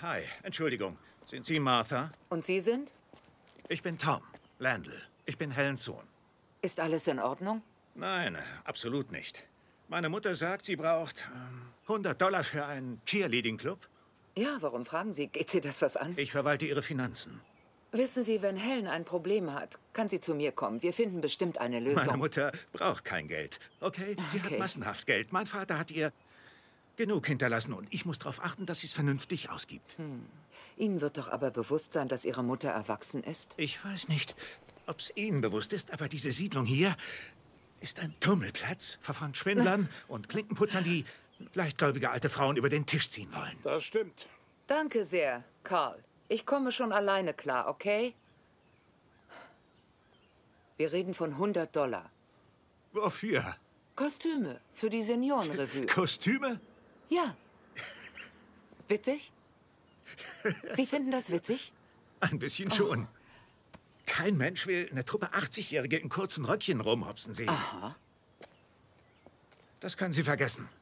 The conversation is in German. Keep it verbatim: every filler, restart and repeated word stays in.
hi. Entschuldigung. Sind Sie Martha? Und Sie sind? Ich bin Tom Landl. Ich bin Helens Sohn. Ist alles in Ordnung? Nein, absolut nicht. Meine Mutter sagt, sie braucht ähm, hundert Dollar für einen Cheerleading-Club. Ja, warum fragen Sie? Geht Sie das was an? Ich verwalte Ihre Finanzen. Wissen Sie, wenn Helen ein Problem hat, kann sie zu mir kommen. Wir finden bestimmt eine Lösung. Meine Mutter braucht kein Geld. Okay? Sie Okay. hat massenhaft Geld. Mein Vater hat ihr genug hinterlassen und ich muss darauf achten, dass sie es vernünftig ausgibt. Hm. Ihnen wird doch aber bewusst sein, dass Ihre Mutter erwachsen ist? Ich weiß nicht, ob es Ihnen bewusst ist, aber diese Siedlung hier ist ein Tummelplatz von Schwindlern und Klinkenputzern, die leichtgläubige alte Frauen über den Tisch ziehen wollen. Das stimmt. Danke sehr, Carl. Ich komme schon alleine klar, okay? Wir reden von hundert Dollar. Wofür? Kostüme für die Seniorenrevue. Kostüme? Ja. Witzig? Sie finden das witzig? Ein bisschen schon. Kein Mensch will eine Truppe achtzigjährige in kurzen Röckchen rumhopsen sehen. Aha. Das können Sie vergessen.